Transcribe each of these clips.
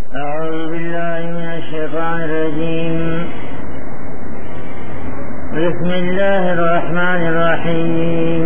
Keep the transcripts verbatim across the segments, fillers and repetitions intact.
أعوذ بالله من الشيطان الرجيم. بسم الله الرحمن الرحيم.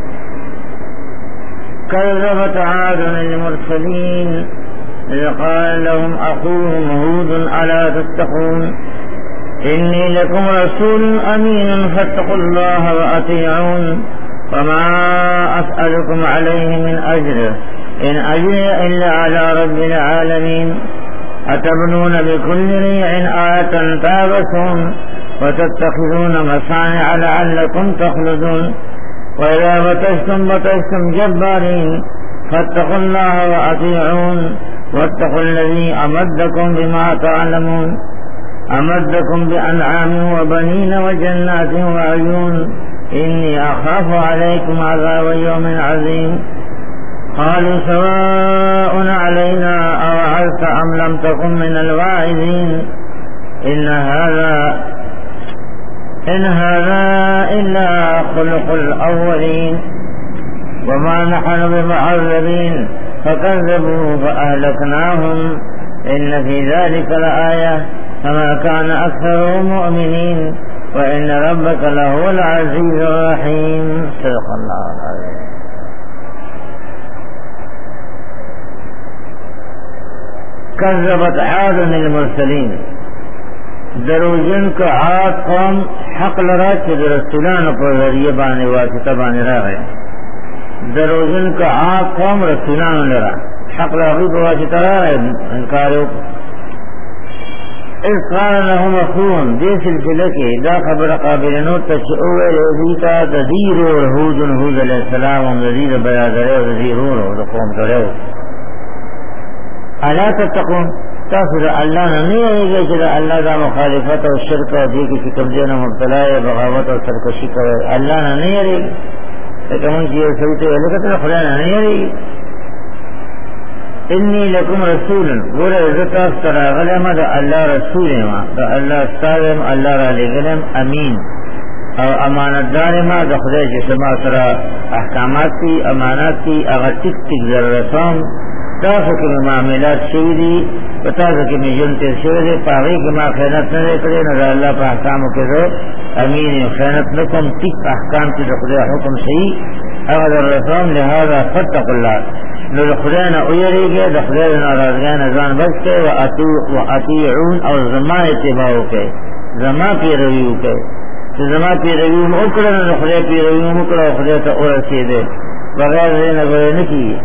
كذبت عاد المرسلين إذ قال لهم أخوهم هود ألا تتقون إني لكم رسول أمين فاتقوا الله وأطيعون وما أسألكم عليه من أجر إن أجري إلا على رب العالمين أتبنون بكل ريع آية تعبثون وتتخذون مصانع لعلكم تخلدون وإذا بطشتم بطشتم جبارين فاتقوا الله وأطيعون واتقوا الذي أمدكم بما تعلمون أمدكم بأنعام وبنين وجنات وعيون إني أخاف عليكم عذاب يوم عظيم قالوا سواء علينا أوعظت أم لم تكن من الواعظين إن هذا إن هذا إلا خلق الأولين وما نحن بمعذبين فكذبوا فأهلكناهم إن في ذلك لآية فما كان أكثرهم مؤمنين وإن ربك لهو العزيز الرحيم. صدق الله العظيم. كذبت عاد المرسلين دروجن کا عاد قوم حق لرا چه رسولان پر ذریعہ بانے واسطہ بانے را گئے. دروجن کا عاد قوم رسولان لرا حق لرا پر واسطہ را گئے انکارو. اس قال لهم اخوهم دے سلسلہ کے دا خبر قابلنو تشعوه رضیتا تذیر و رہود حود علیہ السلام و رضید بیادرے و رضیرون و قوم کرے. الا تتقون تاثر اللہ نے نہیں رہے گا کہ اللہ کا مخالفت اور شرک اور دی کسی کمزور نہ مبتلا ہے بغاوت اور سرکشی کرے. اللہ نے نہیں رہے گی لیکن ان کی سلطے لکت نے خدا نے نہیں رہے گی. انی لکم رسول گورے عزت افترا غلم دا اللہ رسول ما دا اللہ استاذم اللہ را لگلم امین اور امانت دار ما دا خدا جسما سرا احکامات کی امانات کی اگر تک تک ذررسان تاسو کې معاملات شوي دي په تاسو کې مې ژوند تېر شوی دی په هغې کې ما خیانت نه دی کړی نو د الله په احکامو کې زه امین یم خیانت نه کوم ټیک احکام چې د خدای حکم صحیح هغه در رسوم لهذا فاتقوا الله نو د خدای نه ویرېږئ د خدای د ناراضګۍ نه ځان بچ کړئ واطیعون او زما اتباع وکړئ زما پیروي وکړئ چې زما پیروي مو وکړه نو د خدای پیروي مو وکړه او خدای ته ورسېدئ بغیر د دې نه به نه کېږي.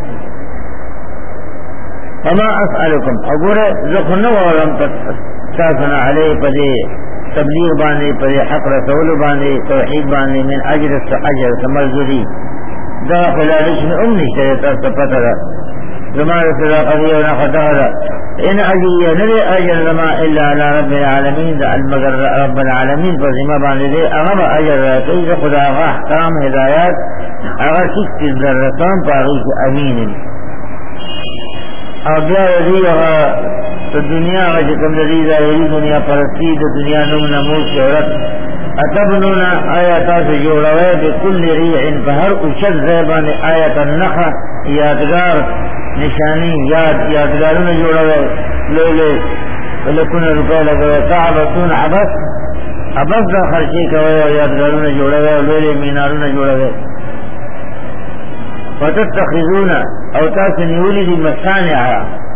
فما اسألكم اگورے زخن ورم تاسنا علیہ پدے تبلیغ بانے پدے حق رسول بانے توحید بانے من اجر اجر سمرزوری دا خلالش میں امنی شریطہ سپتر زمان رسول قضیہ و نخطہر ان اجری نرے اجر زما الا علی رب العالمین دا المگر رب العالمین پر زما بانے دے اغم اجر رہتے خدا اغا احکام ہدایات اغا سکت ذرطان پاغیش امین اور بیا رضی اغا تو دنیا اغا جکم رضی ظاہری دنیا پرستی تو دنیا نم نموز شہرت اتبنونا آیتا سے جوڑوے بکل ریعن فہر اشد زیبان آیتا نخا یادگار نشانی یاد یادگارون جوڑوے لولے لکن رکو لگوے صحبتون عبس عبس دا خرچی کوئے یادگارون جوڑوے لولے مینارون جوڑوے وتتخذون او تاسنیولی دی مسانعا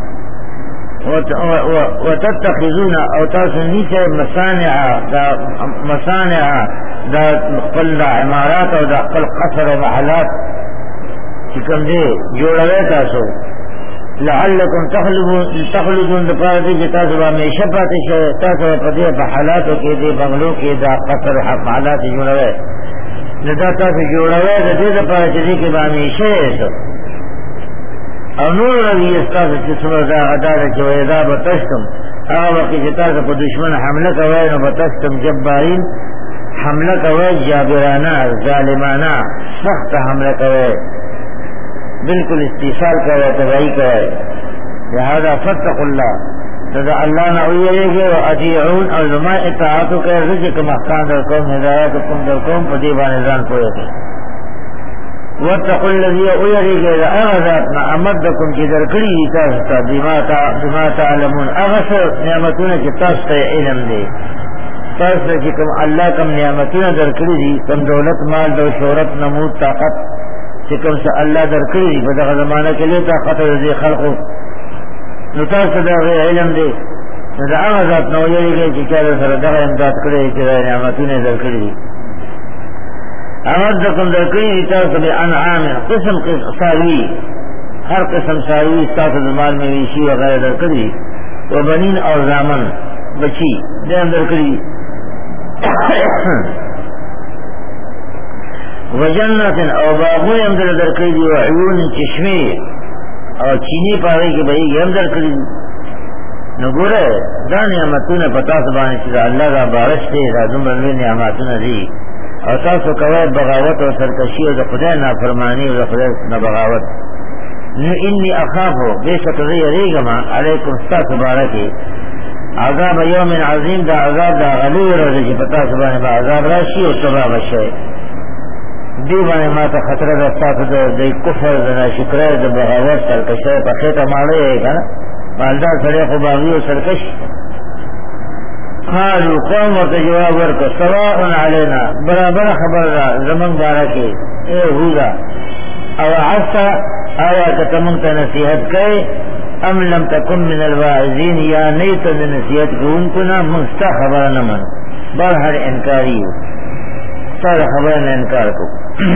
وتتخذون او تاسنیچے مسانعا دا مسانعا دا قل دا عمارات او دا قل قصر و محلات چکم دے جوڑوے تاسو لعلکم تخلدون دپارتی جی تاسو با میشہ پاتی شو تاسو پتی بحالاتو کے دے بنگلو کے دا قصر و محلات جوڑوے نداتا سے جوڑوے دا دید پارا چیزی کے بامی شیئے او نور روی استاس چسمر دا غدا دا چوئے دا بتشتم آغا وقی چتا سا پا دشمن حملہ کوئے نو بتشتم جبارین حملہ کوئے جابرانہ ظالمانہ سخت حملہ کوئے بالکل استیصال کوئے تباہی کوئے لہذا فتق اللہ دا اللہ نہ ویرے گے و اطیعون اور زما اطاعتو کہ رزق محکام در قوم ہدایت کم در قوم پدی بانزان پوئے گے واتقوا الذي أُيَرِيكَ إذا أغذاتنا أمدكم كدر كريه تاستا بما تعلمون أغسر نعمتنا كتاستا علم دي تاستا كم الله كم نعمتنا در كريه كم دولت مال دو شورت نمود طاقت كم سا الله در كريه فدغ زمانه كليه طاقت ذي خلقه نتاستا در علم دي إذا أغذاتنا أُيَرِيكَ كتاستا سردغ امداد كريه كده نعمتنا در كريه امدکم در کئی تاسو بے انعام قسم ساوی ہر قسم ساوی تاسو مال میں ویشی وغیرہ در کری و بنین اور زامن بچی دے اندر کری و جنت او باغوی اندر در کری و عیون چشمی اور چینی پاوی کی بئی گی اندر کری نگورے دا نعمتون پتا سبانی چیزا اللہ دا بارش دے دا دنبرنوی نعمتون دی اور تاسو کوي بغاوت او سرکشی او د خدای نافرمانی او د خدای نه بغاوت نو انی اخافو بیشک زی ریګما علیکم استاسو بارکی عذاب یوم عظیم دا عذاب دا غلی ورځ چې پتا سبحانه با عذاب راشي او سبا بشي دی باندې ما ته خطر ده تاسو د کفر د ناشکرۍ د بغاوت سرکشی په خېټه ماړی کنه مالدار سره خو باغی او سرکش قالوا قوم جواب ورک سواء علینا برابر خبر را زمن بارکی اے ہوگا او عصا آیا کتمنت نصیحت کئی ام لم تکن من الواعظین یا نیت نصیحت کون کنا مستا خبر نمن برحر انکاری سار خبر انکار کو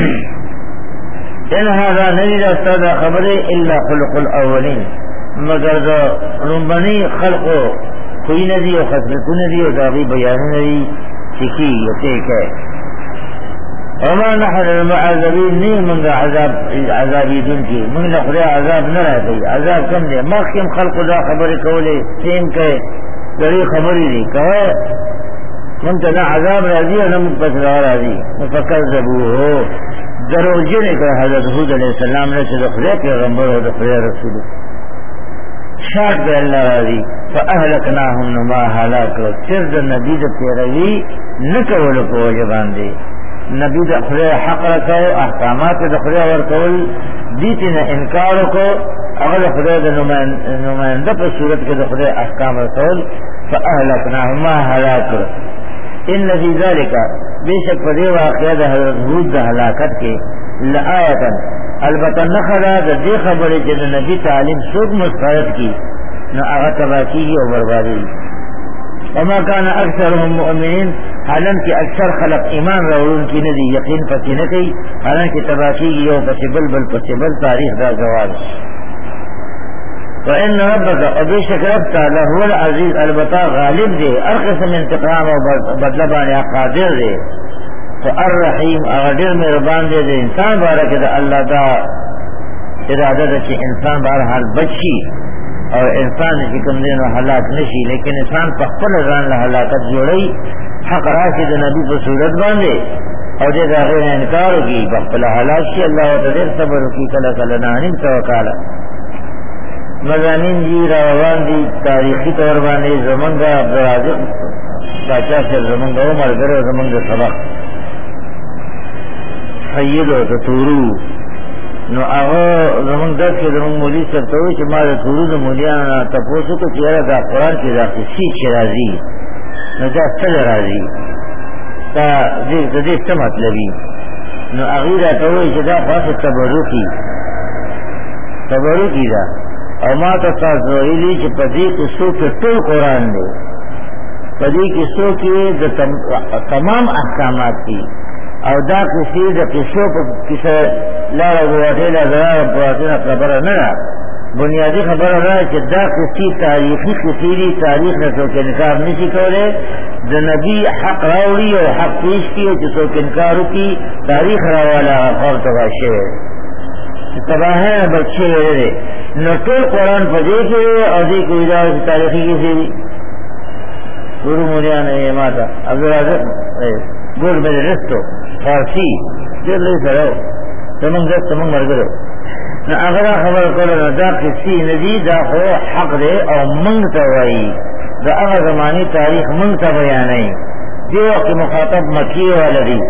ان هذا نجد استاد خبر الا خلق الاولین مگر دو رنبنی خلقو کوئی ندی و خصلتون ندی و داغی بیان ندی سکی یتیک ہے وما نحن المعذبین نہیں منگا عذاب عذابی دن کی منگ نخرے عذاب نہ رہتی عذاب کم دے مخیم خلق دا خبر کولے سیم کہے دری خبری دی کہے منتنا عذاب راضی و نمک پس راضی مفکر زبو ہو درو جنے کہا حضرت حود علیہ السلام نے سے دخرے پیغمبر و دخرے رسول شاک دے اللہ راضی فاہلکناہم نما حلاک چرد نبی دا پیروی نکول کو وجبان دے نبی دا خلے حق رکھو احکامات دا خلے ورکول دیتی نا انکارو کو اغل خلے دا نمائندہ پر صورت کے دا خلے احکام رکول فاہلکناہم ما حلاک ان فی ذالکا بے شک پدے واقعہ دا حضرت حود دا حلاکت کے لآیتا البتہ نخدا دا دے خبری چیز نبی تعلیم سوک مسخرت کی نہ آغا تباہ کی اور بربادی وما كان اکثرهم مؤمنین حالانکہ اکثر خلق ایمان راولون کی ندی یقین پسی نکی حالانکہ تباہ کی گئی اور پسی بل بل پسی بل تاریخ دا زوال وَإِنَّ رَبَّكَ وَبِشَكَ رَبْتَ لَهُوَ الْعَزِيزُ البتہ غالب دے ارقسم انتقام و بدلبان قادر دے تو الرحیم اغدر مہربان دے دے انسان بارک دا اللہ دا ارادہ دا کہ انسان بارحال بچی اور انسان کی کم دین و حلاک نشی لیکن انسان پخپل ران لحلاکت جوڑی حق راشی دا نبی پر صورت باندے اور دے دا غیر انکارو کی پخپل حلاک شی اللہ و تدیر صبرو کی کلا کلا نانیم توکالا مضامین جی روان دی تاریخی طور باندے زمانگا عبدالعزق باچا سے زمانگا عمر کرو زمانگا سبق سید و تطورو نو آغا زمان دس کے زمان مولی سرطوئی چھ مارا تورو دا مولیانا تپوسو کو چیرا دا قرآن کی دا قصی چھ رازی نو دا سل رازی تا دیکھ دا دیکھ تا مطلبی نو آغی دا توئی چھ دا خواست تبروکی تبروکی دا او ما تا تازوئیلی چھ پدی قصو کے طول قرآن دے پدی قصو کی دا تمام احکامات کی او دا کسی دا کسو پا کسا لارا گواتیلا درارا بواتینا خبر نرا بنیادی خبر نرا چه دا کسی تاریخی کسی دی تاریخ نسو کنکار نشی کولے دا نبی حق راولی و حق پیش کی و چه سو کنکارو کی تاریخ راوالا خواب تباشے تباہے بچے ویرے نطول قرآن پا دیکھے او دیکھو ادارہ سی تاریخی کسی دی گرو مولیان اے ماتا عبدالعزق گول میرے رستو فارسی دیر لئی سرو تمنگ دست تمنگ مرگرو نا اغرا خبر کرو نا دا کسی ندی دا خو حق دے او منگ توائی دا اغا زمانی تاریخ منگ تا بیانائی دی وقت مخاطب مکی والدی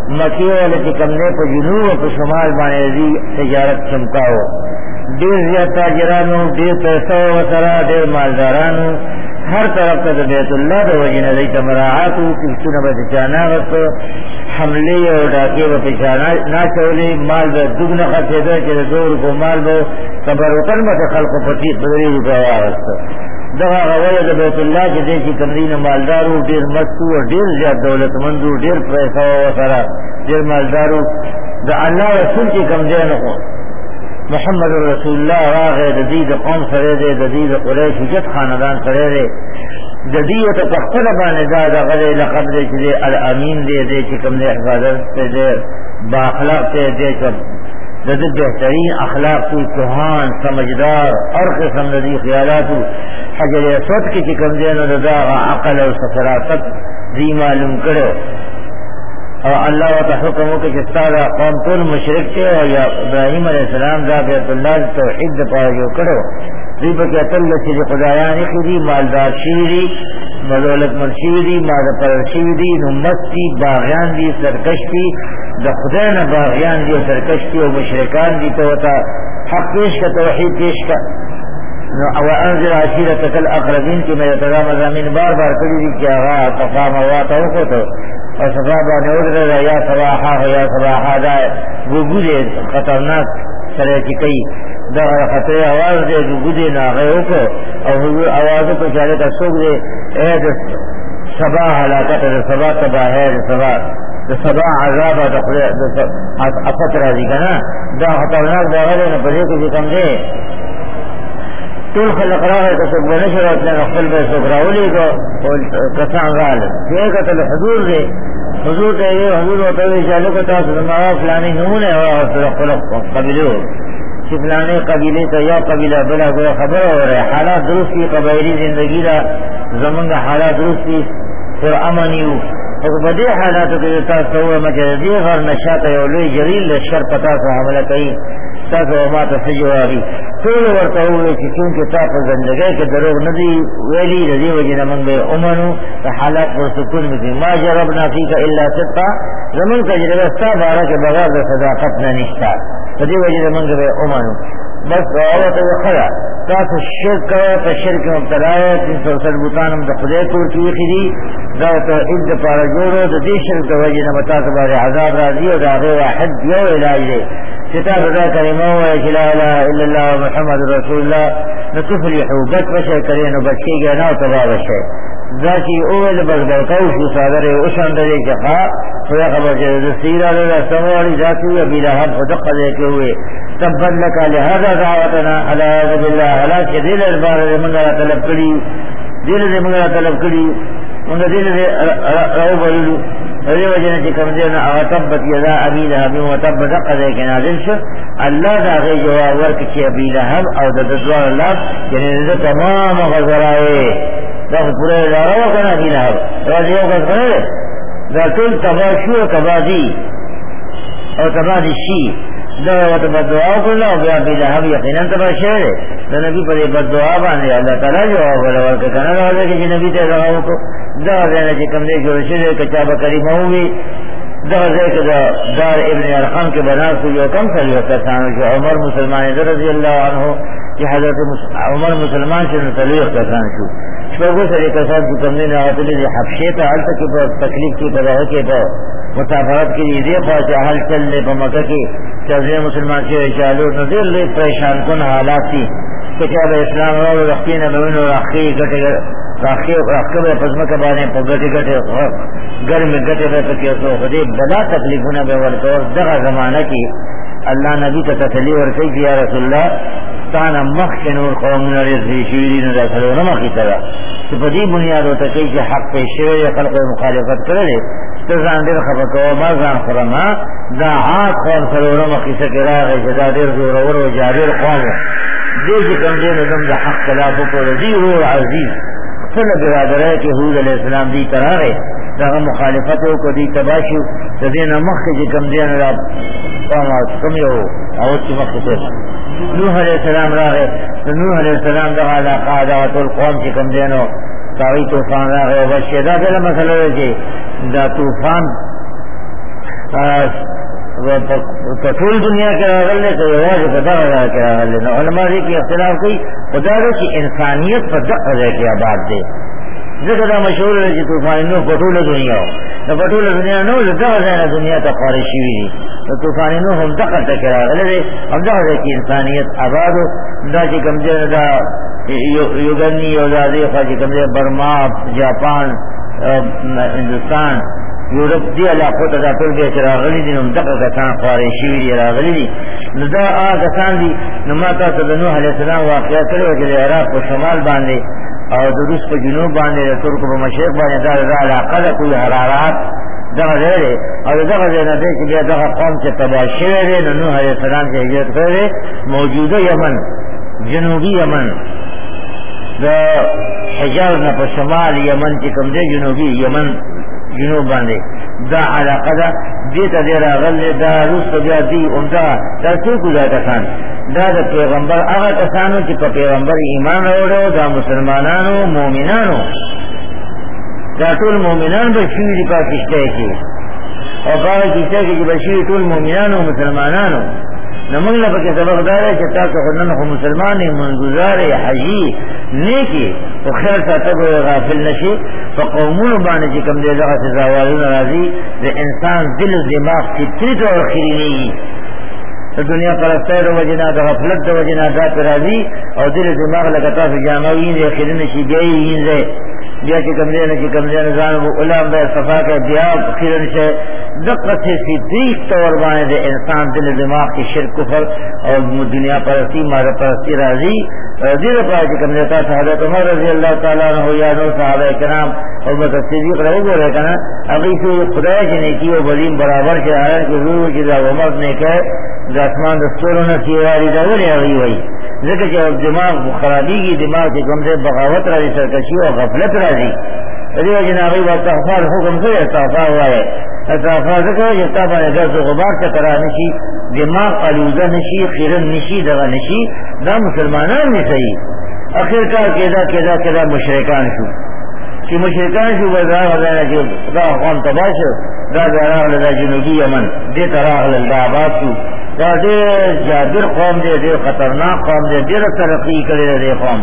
مکی والے کی کمنے پہ جنوب اور پہ شمال بانے دی تجارت چمکاو دیر زیاد تاجرانو دیر پیسہ و سرا دیر مالدارانو ہر طرف کا بیت اللہ دا وجہ نظری تمراعاتو کفتو نبا تچانا غصو حملے اور ڈاکے و تچانا نا چولے مال با دگنا خطے دا چلے دور کو مال با تبرکن با خلق پتی قدری روپایا غصو دغا غوی دا بیت اللہ چی دیشی کمرین مالدارو دیر مستو و دیر زیاد دولت مندو دیر پیسہ و سرا دیر مالدارو دا اللہ رسول چی کم دینو محمد رسول اللہ راغ ددید قوم سرے دے ددید قریش جت خاندان سرے دے ددید تخفل بانے دادا غلے لقب دے چلے الامین دے دے چکم دے حفاظت سے دے با اخلاق سے دے چب ددید بہترین اخلاق تو سہان سمجھدار اور قسم ددی خیالاتو حجر اسود کی چکم دے نو داغا عقل و سفراست دی معلوم کرو اور اللہ و تحکموں کے جستارہ قوم طول مشرک چھے اور یا ابراہیم علیہ السلام دا بیت اللہ توحید دا پایا جو کرو ریبا کی اطلع چیزی خدایانی خیدی مالدار شیدی مدولت من شیدی ماد پرر شیدی نمستی باغیان دی سرکش دی دا خداینا باغیان دی سرکش دی و مشرکان دی توتا حق پیش کا توحید پیش کا وانذر عشیرتک الاقربین کی میرے تضام ازامین بار بار کری دی کیا غا تقام واتا ہو تو اور صحابہ نے ادھر رہا یا صباحا ہو یا صباحا دا گوگو خطرناک سرے کی کئی دا خطرے آواز دے گوگو دے ناغیوں کو اور حضور آوازوں کو چاہے کا سوک دے اے دا صباح حلاکت دا صباح تباہ ہے دا صباح دا صباح عذاب دا افت رازی کا نا دا خطرناک دا غلے نا پدے کو جکم دے طول خلق راہے تو سکھ بنشر اتنے نقل بے سکھ راولی کو کسان غالب یہ قتل حضور دے حضور دے یہ حضور ہوتا ہے چالو کو تاثر دماغا فلانی نمونے ہوا خلق قبیلے ہو کہ فلانے قبیلے تو یا قبیلہ بلا گویا خبر ہو رہے حالات درست کی قبائلی زندگی دا زمن کا حالات درست کی پھر امنیو تو بدے حالاتو کے تاثر ہوا مجھے غر نشاط اولوی جلیل شر پتا سا حملہ کئی تاثر وما تسجواری طول ورطاوه چی چونکہ تاپ زندگی کے دروغ ندی ویلی رضی وجن من بے امنو حالات پر سکون مزی ما جربنا فیکا الا صدقا زمن کا جربستا بارا کے بغیر صداقت ننشتا رضی وجن من بے امنو بس روایت وخلا تاس الشرک کرو تا شرک مبتلا ہے تین سو سر بوتانم دا خدای طور کی خیدی دا توحید دا پارا جوڑو دا دی شرک دا وجن متا سبار عذاب راضی و دا غیر واحد یو علاج دے کتاب دا کریمہ و لا الہ الا اللہ محمد رسول اللہ نتفلحو بس بشے کرین و بچے گیا نا تبا بشے ذاکی اول بس برکو شو صادر اشان دے چخا فیا خبر چیز دستیرہ دے سمواری ذاکی و بیلہ حب خدق دے کے ہوئے تبت لکا لہذا دعوتنا علی عزب اللہ حلاک کے دل اربار دے منگا طلب کری دل دے منگا طلب کری منگا دل دے رو بلو رضی وجہ نے کم دینا تبت یدا ابی لہب و تبت قضے کے نازل شو اللہ دا غی جواب ورک چی ابی لہب او دا دزوار اللہ یعنی دا تمام غزرائے دا پورے ادارہ وکنا ابی لہب رضی وقت کرے دا کل تباشو تبادی او تبادی شی دا وقت بدعا کرنا و ابی لہب یقینا تباشے دا نبی پر بدعا باندے اللہ تعالی جواب ورک کنا رہا کہ نبی تے رہا کو دا دینا چی کم دے جو رشد کچاب کریم ہوئی دا ذکر دا دار ابن ارقم کے بنا کو جو کم سلی وقت سانو جو عمر مسلمان رضی اللہ عنہ کہ حضرت عمر مسلمان سے نتلی وقت سانو شو شپگو سلی کسان کو کم دینا آتلی دی حبشی تا حل تکی پر تکلیف کی پر رہے کے پر مسافرت کی دی دی پاس حل چل لے پر مکہ کی چیزیں مسلمان سے چالو نظر لے پریشان کن حالات تھی کچاب اسلام رو رخین بمین و رخی گٹے راخی راخی بے پزمہ کے بانے پا گٹے گٹے گرم گٹے بے پکی اسو خدے بلا تکلیفونا بے ورطور دغا زمانہ کی اللہ نبی کا تسلی ورکی کہ یا رسول اللہ تانا مخشن اور قومنا رضی شیرین رسلو نمخی طرح تو پا دی بنیاد ہوتا کہ کہ حق پیشوے یا خلق مخالفت کرے تزان دیر خبکو مازان خرما دا عاد قوم سلو نمخی سکرا غی جدا دیر زور ورو جادیر قوم دیجی کم دین ادم دا حق خلافو کو رضی رو عزیز صلی برادر ہے کہ حود علیہ السلام دی طرح ہے دا مخالفتوں کو دی تباشو دا دین مخی جی کم دین رب قومات کمی ہو آوت کی مخی سے نوح علیہ السلام راغے تو نوح علیہ السلام دا علاقہ دعوت القوم چی کم دینو تاوی توفان راغے وبشی دا دل مسئلہ ہے کہ دا توفان ټول دنیا کې راغلي که یوازې په دغه ځای کې راغلي. نو علما دې کې اختلاف کوي، خو دا ده چې انسانیت په دغه ځای کې آباد دی. ځکه دا مشهور دی چې طوفان نوح په ټوله دنیا و، نو په ټوله دنیا نه و، له دغه ځای نه دنیا ته خوارې شوي دي. نو طوفان نوح هم دغه ته کې راغلی دی، همدغه ځای کې انسانیت آباد و. دا چې کوم ځای دا یوګني او دا دې خوا چې کوم ځای برما، جاپان، هندوستان، یورپ دی علاقو ته دا ټول بیا چې راغلي دي، نو همدغه کسان خوارې شوي دي راغلي دي. نو دا هغه کسان دي. نو ما تاسو د نوح علیه السلام واقعه کړې وه چې د عراق په شمال باندې او د روس په جنوب باندې د ترکو په مشرق باندې دا دا علاقه ده، کوی حرارات دغه ځای دی. او د دغه ځای نه دی چې بیا دغه قوم چې تباه شوی دی، نو نوح علیه السلام چې هجرت کړی دی موجوده یمن، جنوبي یمن، د حجاز نه په شمال یمن چې کوم دی جنوبي یمن جنوب باندې دا علاقه ده، دې ته دی راغلی. دا وروسته بیا دی عمده دا څوک دا کسان، دا د پیغمبر هغه کسانو چې په پیغمبر ایمان راوړی، دا مسلمانانو مؤمنانو، دا ټول مؤمنان به شوي دي په کښتۍ کې، او په هغه کښتۍ کې چې به شوي ټول مؤمنانو مسلمانانو. نو موږ له پکې سبق دا دی چې تاسو خو نن خو مسلمان یې، منځګزار یې، حجي نیک یې، خو خیر ساته به غافل نه شي. په قومونو باندې چې کوم دی دغسې زوالونه راځي، د انسان دل و دماغ فطري طور خیرینېږي، د دنیا پرستۍ د وجې نه، د غفلت د وجې نه دا پرې راځي، او دل دماغ لکه تاسو جامه وینځئ خیرنه شي، بیا یې وینځئ، بیا چې کوم دی نه چې کوم دی نه ځان علام به صفا کړه، بیا خیرن شي. دقسې فطري طور باندې د انسان دل دماغ کې شرک، کفر او دنیا پرستی، ماده پرستی راځي. دې لپاره چې کوم دی تاسو حضرت عمر رضی الله تعالی عنہ یا نور صحابه کرام او بکر صدیق را وګورئ که نه، هغوی چې خدای چې نیکي او بدین برابر چې هغه کې ضرور چې دا عمر نیکی د اسمان د ستورو نه سیواري دا ولې هغوی وایي؟ ځکه چې دماغ خرابېږي، دماغ چې کوم ځای بغاوت راځي، سرکشي او غفلت راځي. د دې وجې نه هغوی به استغفار حکم کوي، استغفار وایي. استغفار ځکه چې تا باندې ګرد و غبار چکر را نه شي، دماغ آلوده نه شي، خیرن نه شي، دغه نه شي. دا مسلمانان نه صحیح. اخر کار کېدا کېدا کېدا مشرکان شو، چې مشرکان شو به دا غځای چې دا قوم تباه شو، دا بیا راغله دا جنوبي یمن، دې ته راغلل، دا آباد شو. دا ډېر جابر قوم دی، ډېر خطرناک قوم دی، ډېره ترقي کړې ده دې قوم.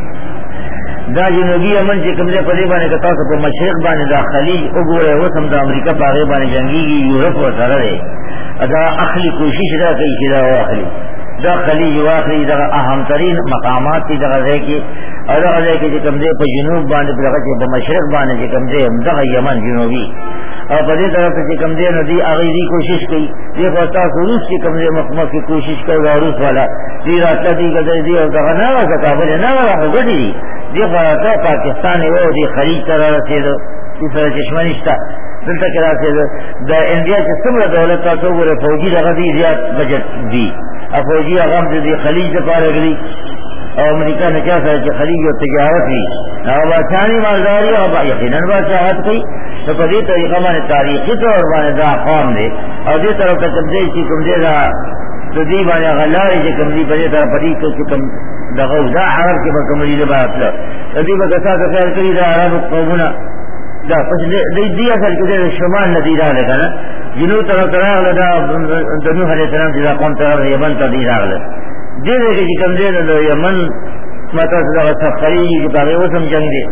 دا جنوبي یمن چې کوم دی په دې باندې که تاسو په مشرق باندې دا خلیج وګورئ، اوس هم د امریکا په هغې باندې جنګېږي، یورپ ورسره دی. دا اخلي کوشش دا کوي چې دا واخلي، دا خلیج واخلي، دغه اهم ترین مقامات دي دغه ځای کې. او دغه ځای کې چې کوم دی په جنوب باندې دغه چې په مشرق باندې چې کوم دی همدغه یمن جنوبي، او په دې طرف چې کوم دی نو دي هغې دي کوشش کوي. دې خوا تاسو روس چې کوم دی مخ کې کوشش کوي، دا روس والا دي راتله دي ګټه دي، او دغه نه وه کابل نه وه خو ګټې دي. دې خوا راته پاکستان یې و، دې خلیج ته را رسېده، دې سره چشمه نشته، دلته کې راسېده. د انډیا چې څومره دولت تاسو وګورئ، فوجي دغه دي زیات بجټ دي، او فوجي هغه هم د دې خلیج دپاره کړي، او امریکا نه چا سره چې خلیج او تجارت وي، هغه بادشاهاني مالداري او یقینا بادشاهت کوي. نو په دې طریقه باندې تاریخي طور باندې دا قوم دی، او دې طرف ته کوم دی چې کوم دی دا د دې باندې هغه لارې چې کوم دي په دې طرف په دې چې کوم دغه دا عرب کې به کوم دي د باطله د دې به کساته خیال کړي دا عربو قومونه دا پس دې دې اصل کې د شمال نه دی راغلی که نه، جنوب طرف ته راغله، دا د نوح علیه السلام چې دا قوم طرف یمن ته دی راغله. دې ځای کې چې کوم دی د یمن ما تاسو دغه سفري چې په هغې اوس هم جنګ دی.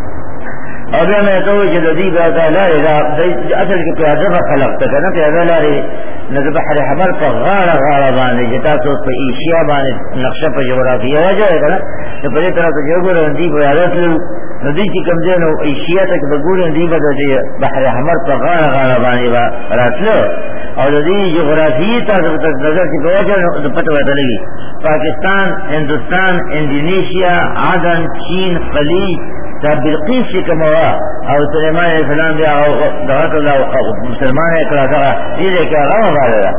او بیا مې ته ووایي چې د دې بیا دا لارې دا اصل کې پیاده به خلق ته که نه، پیاده لارې نه د بحر حمر په غاړه غاړه باندې چې تاسو په ایشیا باندې نقشه په جغرافیه وجه که نه، نو په دې طرف ته چې وګورئ دوی به پیاده تلل، نو دوی چې کوم دی نو ایشیا ته چې به ګورئ دوی به د بحر حمر په غاړه غاړه باندې به راتله، او د دې جغرافیې تاسو ته نظر چې په وجه د پته ورته لګي. پاکستان، هندوستان، اندونیشیا، عدن، چین، خلیج، دا بلقیس چې کومه وه، او سلیمان علیه السلام بیا دغه ته مسلمان یې کړه، دغه دې ځای کې هغه مباله ده،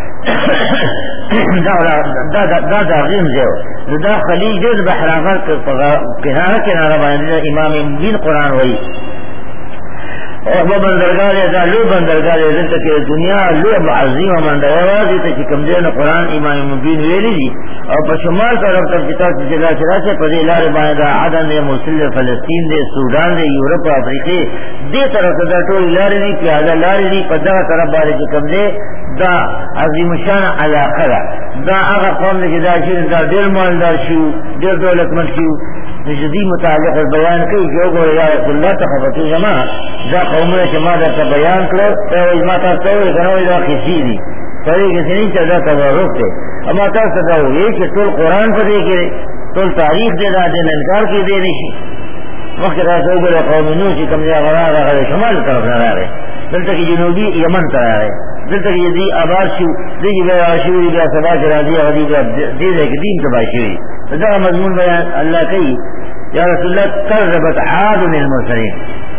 دا د هغې ځای و. نو دا خلیج دی د بحر احمر په کناره کناره باندې امام مبین قرآن وایي. وہ بندرگاہ دا لو بندرگاہ دے تک دنیا لو عظیم مندرگاہ دی تے کم دے نہ قرآن ایمان مبین ویلی دی اور پشمال طرف تک جتا جگہ چلا سے پدی لار باندې دا عدن دے موصل فلسطین دے سودان دے یورپ افریقہ دے طرف دا ټول لار دی پیاده لار دی پدا طرف باندې کم دے دا عظیم شان علاقہ دا هغه قوم دے دا چې دا ډیر مالدار شو ډیر دولتمند شو جدی متعلق بیان کوي جو ګور یا الله تخفتو جما دا قومه چې ما دا بیان کړو او ما تاسو ته غوړې دا کیسې دي پرې کې څنګه چې دا تبرک ته اما تاسو دا وایي چې ټول قران په دې کې ټول تاریخ دې دا د انکار کې دی نشي وخت راځي ګور قوم نو چې کوم ځای غواړي هغه شمال طرف نه راغی دلته کې جنوبي یمن ته راغی دلته کې دې آباد شو دې به شو دې سبا راځي هغه دې دې کې دین تبا شي دا مضمون بیان الله کوي یا رسول الله کذبت عاد المرسلین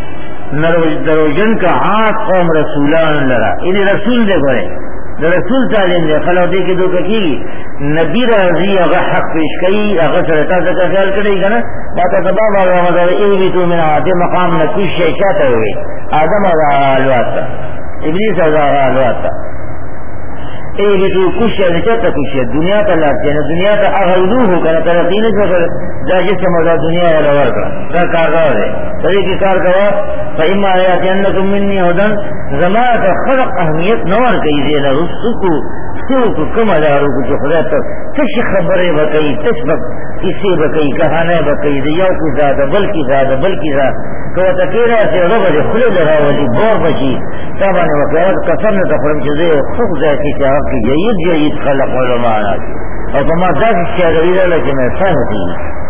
نروجن کا عاد قوم رسولان لرا انہیں رسول دے گئے رسول تعلیم دے خلو دے کے دو کی نبی راضی اگر حق پیش کئی اگر سرطا سکا خیال کرے گا نا بات سباب آگا مدر ایوی تو من آتے مقام نکوش شیشاتا ہوئے آدم آگا آلوات تا ابلیس آگا آلوات تا ایوی تو کش شیشاتا کش دنیا تا لاتے نا دنیا تا اغلو ہو کنا ترقین سکر دا جسم دا دنیا والا ورکا دا کارگاو دے طریقی کارگاو فا اما آیاتی انکم منی ہودن زمان تا خلق اہمیت نور کئی دینا رسکو سوکو کم ادارو کو جو خدا تا تش خبرے بکئی تش بک کسی بکئی کہانے بکئی دیو کی زادہ بلکی زادہ بلکی زادہ تو تکیرہ سے رب دے خلو لراولی بور بچی تابانے وقت قسم نے تفرم چیزے خوب زیتی چاہب کی جید جید خلق علماء آتی اور فما ذات الشیعہ لکہ میں فہمتی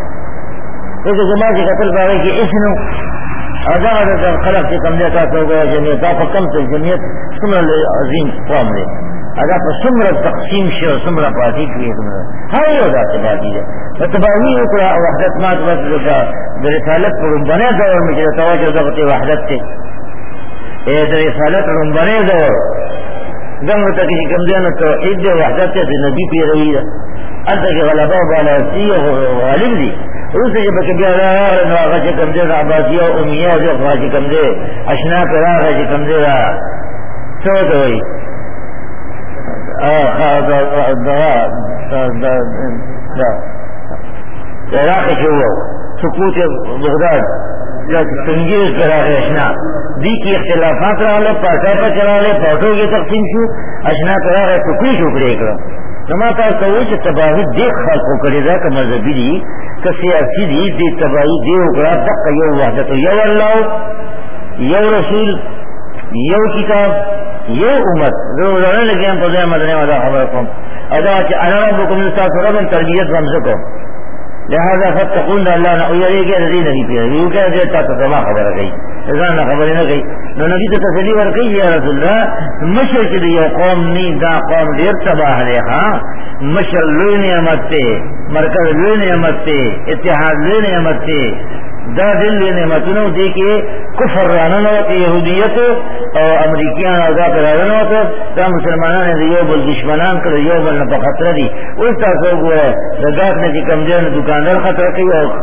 تو جماعت کی قتل پاگئے کہ اس نو ادا ادا خلق کی کم دیتا سو گیا جمعیت دا فکم سے جمعیت سمر عظیم قوم لے ادا پر سمر تقسیم شو سمر پاتی کی ہر یہ ادا سے باتی ہے فتباہی اکرا وحدت مات بس لکا برسالت پر بنے دور میں جدا توجہ دغت وحدت تے اے در رسالت پر بنے دور دنگ تکی کم دینا توحید دے وحدت تے نبی پی رہی ہے انتا کہ غلبہ بالا سی غالب دی اس سے جب کبھی آرہا ہے نو آغا چکم دے عباسیہ و امیہ جو آغا چکم دے اشنا پر آغا چکم دے رہا سوٹ ہوئی عراق شو سکوت بغداد تنگیز پر آغا اشنا دی کی اختلافات رہا لے پارٹا پر چلا لے پارٹوں کی تقسیم شو اشنا پر آغا ٹکڑی ٹکڑے کرو نماتا کوئی کہ تباہی دیکھ خلقوں کرے دا کہ مذہبی دی کہ سیاسی دی دی تباہی دی اکرا دق یو وحدت یو اللہ یو رسول یو کتاب یو امت روزانہ لگے ہم پردہ مدنے والا خبرکم ادا کہ انا ربکم نستاس ربن تربیت رمزکم لہذا فتقون دا اللہ نہ یہ کہ رضی نہیں پیا یہ کہ دیتا تو تمام خبر گئی ازان خبر نہ گئی نو نبی تو تسلی ور کہی یا رسول اللہ مشرق دی قوم نی دا قوم دیر تباہ لے ہاں مشر لوی نعمت تے مرکز لوی نعمت تے اتحاد لوی نعمت تے دا دل لوی نعمتونو دے کے کفر راننو تے یہودیت اور امریکیان اور دا پر راننو تے دا مسلمانان نے یو بل دشمنان کر یو بل نہ خطرہ دی اس تا سو گو زکات نے کہ کم دین دکاندار خطرہ کی اور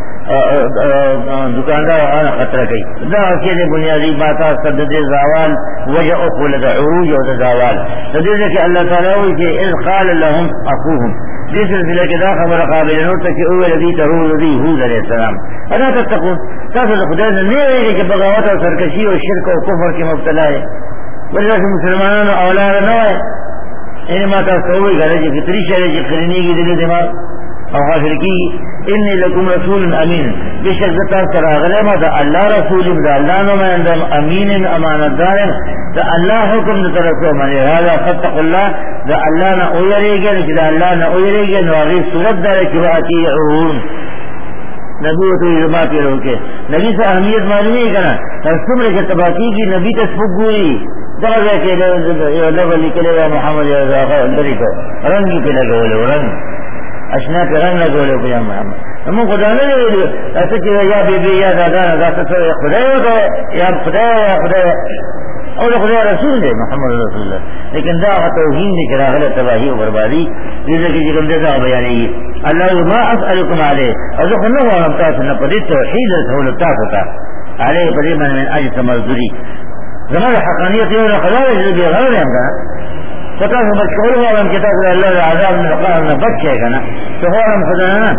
دکاندار اور خطرہ کی دا کے بنیادی بات صد زوال وجہ اقول دعوج و زوال تدیر کہ اللہ تعالی ہوئی کہ اذ قال لهم اخوهم جس سلسلہ کے دا خبر قابل نور تک کہ اول ذی ترول ذی حود علیہ السلام ادا تتقون تاسو خدا نے نہیں کہ بغاوت اور سرکشی اور شرک اور کفر کے مبتلا ہے ولذا مسلمانوں اولاد نہ ہے ان ما تاسوی گھر کی فطری شرع کی خرینی کی دل دماغ اور حاضر کی انی لکم رسول امین بے شک ذات سراغلے ما دا اللہ رسول دا اللہ نمائندہ امین امانت دار دا اللہ حکم دا طرف من هذا فتق اللہ دا اللہ نہ اویرے گا دا اللہ نہ اویرے گا نواغی صورت دار کی واقعون نبی تو یہ کے روکے نبی سے اہمیت معلوم نہیں کرنا سمر کے تباکی کی نبی تصفق گوئی درجہ کے لوگ نکلے گا محمد اندری کو رنگی پہ لگے بولے رنگ اشنا پہ رنگ لگے بولے پہ محمد ہم خدا نے ایسے کہ یا بی بی یا دادا دادا خدا ہوتا ہے یا خدا یا خدا اور خدا رسول ہے محمد رسول اللہ لیکن دا توہین نے کرا غلط تباہی و بربادی جیسے کہ جکم دیتا بیانی اللہ ما اسألکم علیہ اور جو خنو ہوا ہم تاس نہ پدی توحید سہولتا ہوتا علیہ پری من من اجل مزدوری زمان حقانیت یہ خدا ہے جو بھی غیر ہے ہم کا پتہ سے مشغول ہوا ہم کتاب اللہ عذاب میں قال نہ بچ جائے گا نا تو ہو ہم خدا نا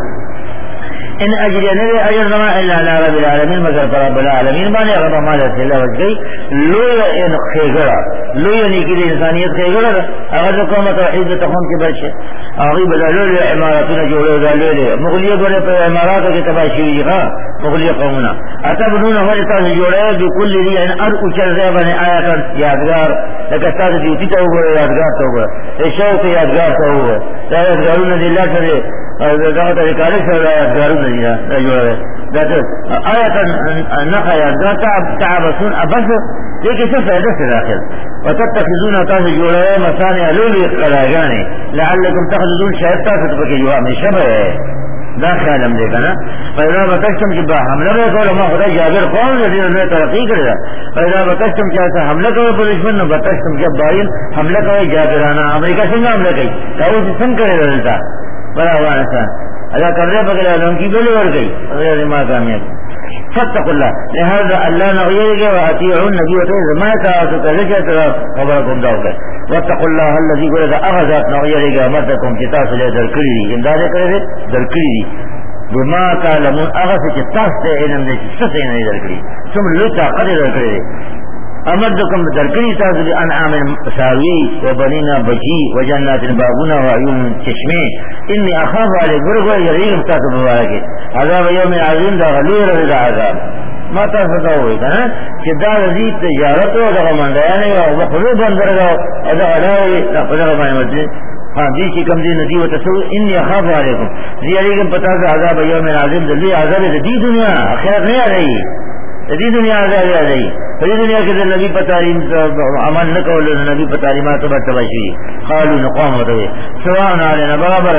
ان اجر نبی اجر زما الا على رب العالمین مگر پر رب العالمین باندې رب مال الله وجهي لو ان خیغرا لو یعنی کہ انسانیت خیغرا اگر قوم توحید تقوم کی بچ اغي بدلول عمارتنا جوړو دالو مغلیه غره په عماراتو کې تباشي ها مغلیه قومنا اتبنون هو تاسو جوړه د کل دی ان ار او چرځه باندې آیات یادگار لکه تاسو دې ته وګورئ یادگار ته وګورئ شوق یادگار ته وګورئ دا یادګارونه دي الله سره دا ته کار سره یادګارونه دي دا جوړه دا آیات نخا یادگار تعب تعبسون ابس لیکن څه فائدہ سره داخل وتتخذون تاسو جوړه مصانع لولي قراغانه لعلكم تخذون شاید تاسو ته کې جواب نشبه دا خیال ہم دیکھا نا پیدا بکشتم کی حملہ میں کہو لما خدا جابر قوم رضی اللہ ترقی کرے گا پیدا بکشتم کیا ایسا حملہ کرو پر دشمن بکشتم کیا بائن حملہ کرو جابرانہ امریکہ سنگا حملہ کئی تاو سے سن کرے رہتا بڑا ہوا ایسا ادا کر رہے پکڑے ان کی بلی بڑھ گئی اگر ماں کامیاب فتق اللہ لہذا اللہ نغیر گئے واتیعون نبی وطور زمائتا آتو کہلے طرف خبرکم داو کر واتق اللہ اللذی قول دا اغذات نغیر گئے مردکم کتاس لے در کری دی امدادے کرے دے در کری دی بما تعلمون اغذ چتاس دے علم دے چتاس دے در کری سم لتا قدر در کری دے امدکم در کری تاز دی انعام ساوی و بنینا بجی و جنات باغونا و عیون چشمے انی اخاف علی گرگو یریم تاس مبارکی عذاب یوم عظیم دا غلور رضا عذاب ما تاسو ہوئی تھا نا کہ دا رضی تجارت ہو دا مندیانے و مخلوط بندر دا ادا علاوی خدا ربانی مجلس ہاں جی کی کم دی ندی و تسو انی اخاف علیکم دی علیکم پتا سے عذاب یوم عظیم دلی عذاب دی دنیا خیر نہیں آ رہی دی دنیا عذاب آ رہی فی دنیا کے در نبی پتاریم عمل نہ کولو نبی پتاریمات بتبشی قالوا نقام ہوئے سوان علینا برابر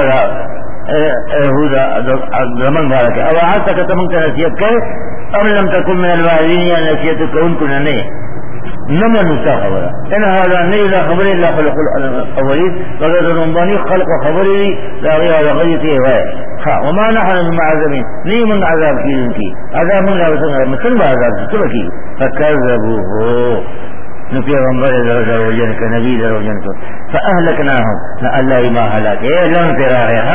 رہا ہودا زمن بارک او عاصا کا تمنگ نصیحت کرے ام لم تکن من الواعظین یا نصیحت کون کنا نہیں نمن نتا خبر ان هذا نہیں لا خبر الا خلق الاولین وغیر رمبانی خلق و خبری لا غیر وغیرتی ہے ہاں وما نحن بمعذبین نہیں من عذاب کی ان کی عذاب من عذاب مثل عذاب کی کی فکذبوه نو پیغمبر در وجن کا نبی در وجن کو فاهلكناهم لا الله ما هلاك اے لن ترى ہے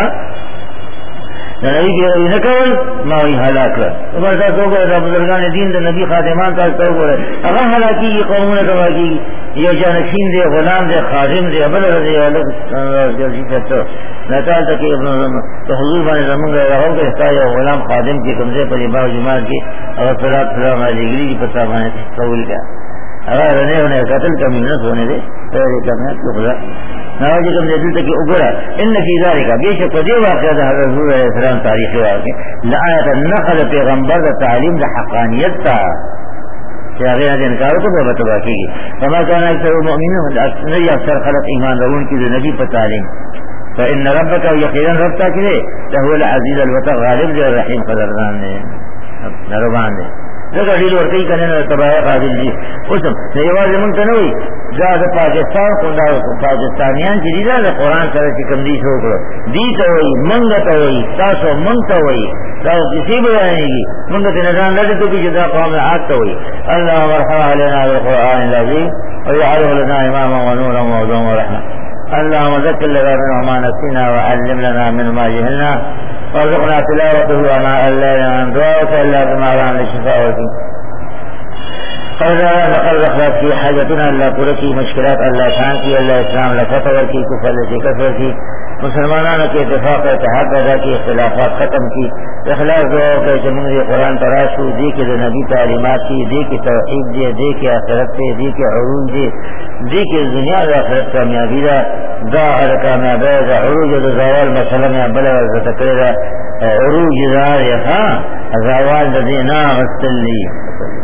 نبی کی نہ کول ما وی ہلاک عمر دا تو گئے بزرگان دین دے نبی خادمان کا تو گئے اگر ہلاکی کی قوم نے کہا کہ یہ جانشین دے غلام دے خادم دے بل دے الگ جو تو نتا تک تو حضور نے زمین گئے رہو کہ تا یہ غلام خادم کی کمزے پر با جماعت کی اور صلوات سلام علیہ کی پتہ میں قبول کیا اگر رہنے انہیں قتل کا محنت ہونے دے تو یہ کرنا تو خدا نواجی کم دے دل تک اگرا ان کی ذالک بے شک دے واقعہ حضرت رسول علیہ السلام تاریخی واقع لآیت نقل پیغمبر دا تعلیم دا حقانیت تا کہ اگر انکار کو بتوا کی فما كان اکثر المؤمنین نہیں اکثر خلق ایمان رون کی نبی پر تعلیم فان ربک یقینا رب تا کرے هو العزیز الوتر غالب جو الرحیم قدردان نے نروان نے لگا ڈیل اور کئی کرنے تباہ قابل جی اسم یہ واضح منت نوی زیادہ پاکستان کو پاکستانیان کی دیدہ دا قرآن سر کی کم دیس ہو کرو دیتا ہوئی منگتا ہوئی تاسو منگتا ہوئی تاسو کسی بیانی کی منگت نظام لڑے تو کی جدا قوم آتا ہوئی اللہ مرحبا علینا بالقرآن العظیم ویعالہ لنا اماما ونورا وعظم ورحمہ اللهم ذكر لنا منه ما نسينا وعلم لنا منه ما جهلنا وارزقنا تلاوته وما الليل من دعوك الا بما ران الشفاء والدين فإذا نقل اخلاق کی حاجتنا اللہ پورا کی مشکلات اللہ شان کی اللہ اسلام لفتور کی کفر کی کفر کی مسلمانوں کے اتفاق اتحاد پیدا کی اختلافات ختم کی اخلاص دعا کہ جمن قرآن تراشو دی کے نبی تعلیمات کی دی کے توحید دی دی کے آخرت سے دی کے عروج دی دی کے دنیا و آخرت کامیابی دا دا کامیابی دا عروج دا زوال مسئلہ میں بلا ذکر دا عروج دا ہاں زوال دا دینا مستلی